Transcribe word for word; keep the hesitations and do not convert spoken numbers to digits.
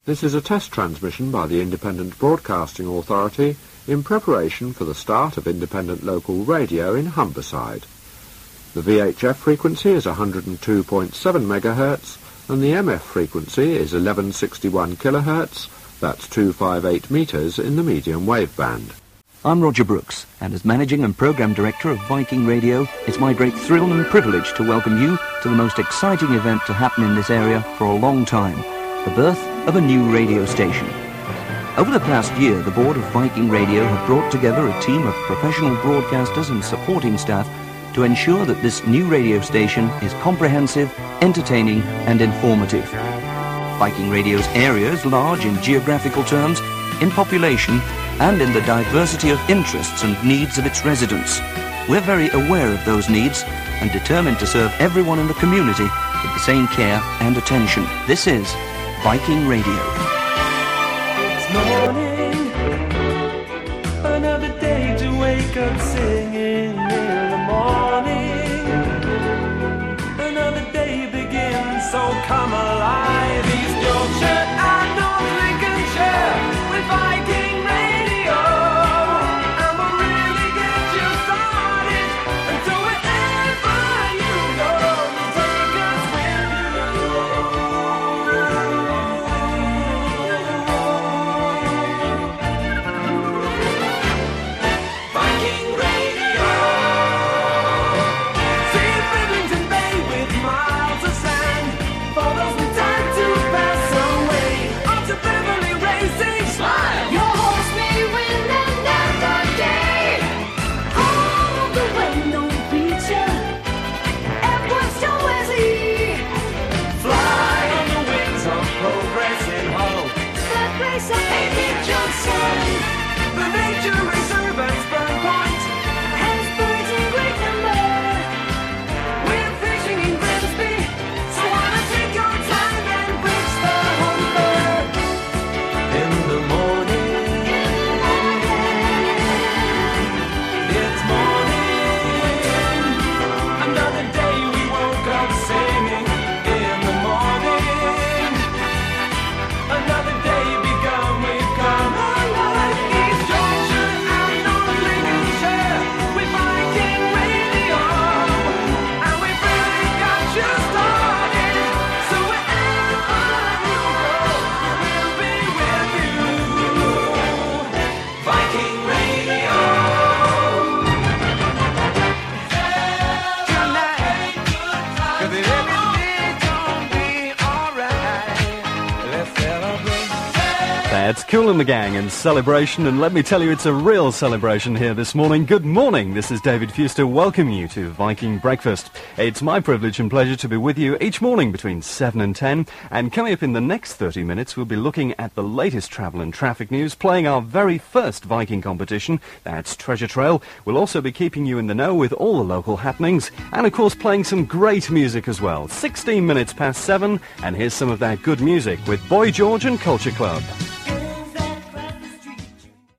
This is a test transmission by the Independent Broadcasting Authority in preparation for the start of independent local radio in Humberside. The V H F frequency is one hundred two point seven megahertz and the M F frequency is eleven sixty-one kilohertz, that's two hundred fifty-eight metres in the medium wave band. I'm Roger Brooks, and as Managing and Programme Director of Viking Radio, it's my great thrill and privilege to welcome you to the most exciting event to happen in this area for a long time, the birth of a new radio station. Over the past year, the board of Viking Radio have brought together a team of professional broadcasters and supporting staff to ensure that this new radio station is comprehensive, entertaining and informative. Viking Radio's area is large in geographical terms, in population and in the diversity of interests and needs of its residents. We're very aware of those needs and determined to serve everyone in the community with the same care and attention. This is Viking Radio. It's morning, another day to wake up singing in the morning. Another day begins, so come alive. East Yorkshire and North Lincolnshire with Viking Radio, and we'll really get you started. And so wherever you go, take us with you. Viking Radio. See Bridlington Bay with miles of sand, for those with time to pass away. On to Beverly Racing. Smile. Your horse may win another day. All the way, no feature. Edward's to Wesley. Fly on the wings of progress in Hull. That race of Amy Johnson. The Nature Reserve and Spur Point. has birds in great number. We're fishing in Grimsby, so wanna take your time and reach the Humber. In the morning, it's morning. Another day we woke up singing in the morning. Another day begun, we've come alive. East Yorkshire and North Lincolnshire with Viking Radio, and we've really got you started. So wherever you go, we'll be with you. Viking Radio. Tonight, 'cause everything's gonna be alright. Let's celebrate. That's Kool and the Gang in Celebration, and let me tell you, it's a real celebration here this morning. Good morning, this is David Fuster welcoming you to Viking Breakfast. It's my privilege and pleasure to be with you each morning between seven and ten, and coming up in the next thirty minutes, we'll be looking at the latest travel and traffic news, playing our very first Viking competition, that's Treasure Trail. We'll also be keeping you in the know with all the local happenings, and of course playing some great music as well. sixteen minutes past seven, and here's some of that good music with Boy George and Culture Club.